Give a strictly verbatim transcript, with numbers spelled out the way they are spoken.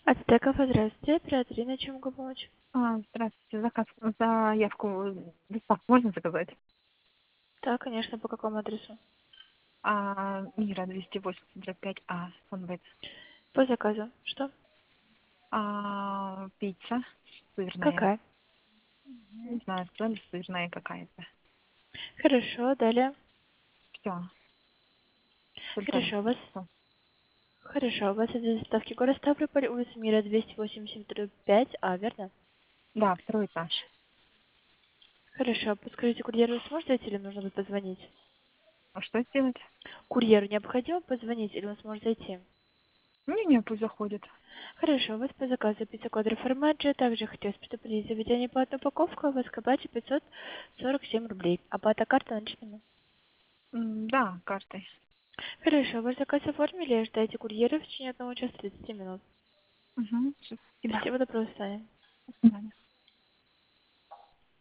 Ацтеков, здравствуйте. Оператор, на чем могу помочь? А, здравствуйте. Заказ, заявку доставку можно заказать? Да, конечно, по какому адресу? А, Мира двести восемьдесят пять А, Фонбет. По заказу. Что? А, пицца сырная. Какая? Не знаю, сказали, сырная какая-то. Хорошо, далее. Все. Только Хорошо, у вас... всё. Хорошо, у вас это доставки город Ставрополь, улица Мира двести восемьдесят пять А, верно? Да, второй этаж. Хорошо, подскажите, курьеру вы сможете зайти или нужно будет позвонить? А что сделать? Курьеру необходимо позвонить или он сможет зайти? Не-не, пусть заходит. Хорошо, у вас по заказу пицца квадро формаджи, также хотелось предупредить заведение по одной упаковку, у вас кабачи пятьсот сорок семь рублей. Оплата карта наличными. М, Да, картой. Хорошо, ваш заказ оформили, ожидайте курьера в течение одного часа тридцати минут. Угу. Спасибо. Всего доброго, до свидания. До свидания.